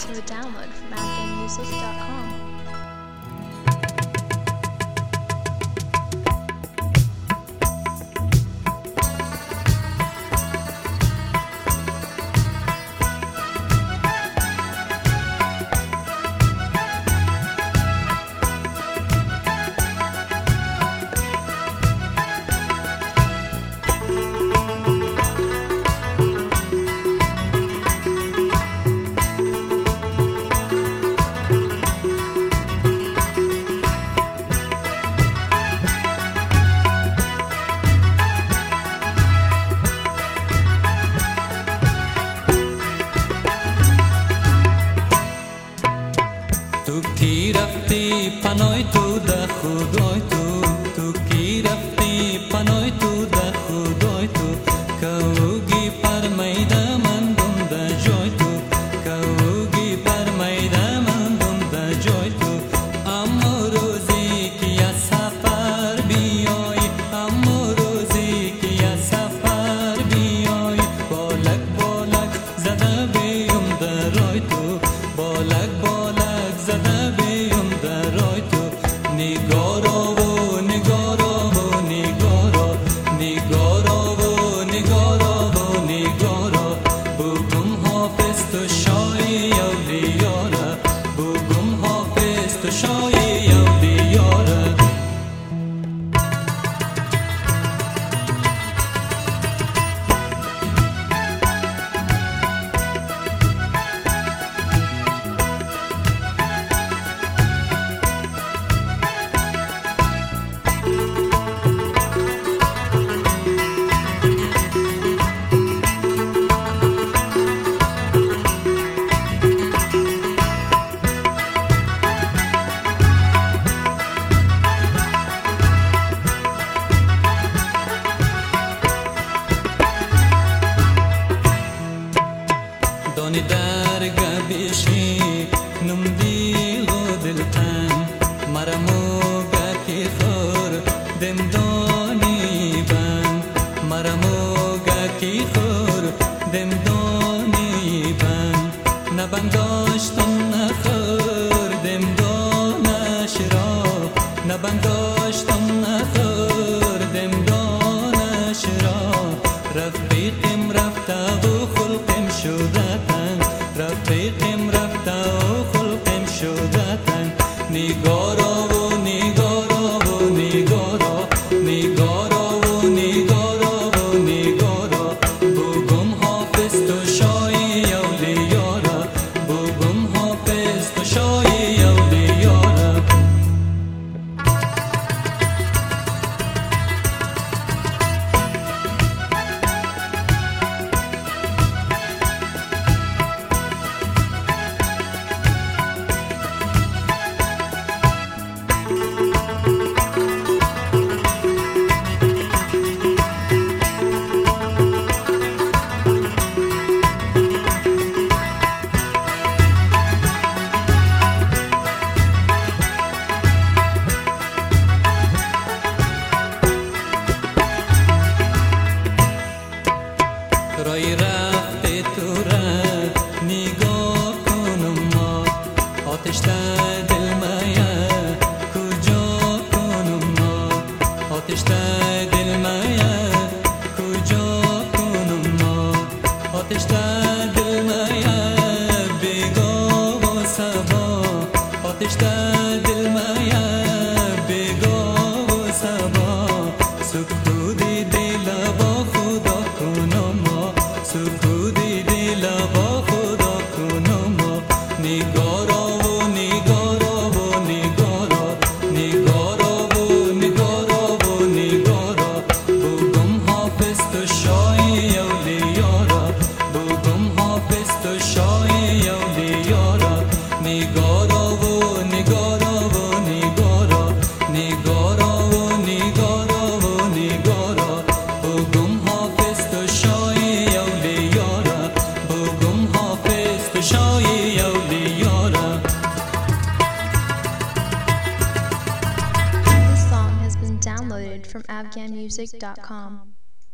to a download from AfghanMusic.com. تو کی رفتی پناه تو ده خدای تو کی رفتی پناه تو ده خدای تو کوگی پر میده من بنده جای تو کوگی پر میده من بنده جای تو اما روزی که از سفر بیای اما روزی که از سفر بیای بالک بالک زده بیم در رای تو بالک بالک زده بیم در رای تو نگارا و نگارا و نگارا نگارا و نگارا و نگارا بگم حافظ تو شای اولیارا بگم حافظ تو شای اولیارا دانی درگه بیشی نم دیل و دلتن مرا موگه کی خور دم دانی بند مرا موگه کی خور دم دانی بند نبنداشتم نخور دم دانش را نبنداشتم نخور دم دانش را رفیقم رفته و خلقم شدتن رفیقم رفته و خلقم شدتن نگارا و نگارا و نگارا نگارا و نگارا و نگارا بگم حافظ تو شای اولیارا بگم حافظ تو شای اولیارا رای رفته تو را نگاه کنم ما آتش در دل مایه کجا کنم ما آتش در دل مایه کجا کنم ما آتش در دل مایه بگاه و سبا آتش در دل مایه بگاه و سبا سکوتی دل با خدا کنم سکوتی دل با خدا کنم نگارا و نگارا و نگارا نگارا و نگارا و نگارا بگم حافظ تو شای اولیارا بگم حافظ تو شای اولیارا نگارا و نگارا و نگارا نگارا و نگارا و نگارا بگم حافظ تو شای اولیارا بگم حافظ تو شای اولیارا This song has been downloaded from AfghanMusic.com.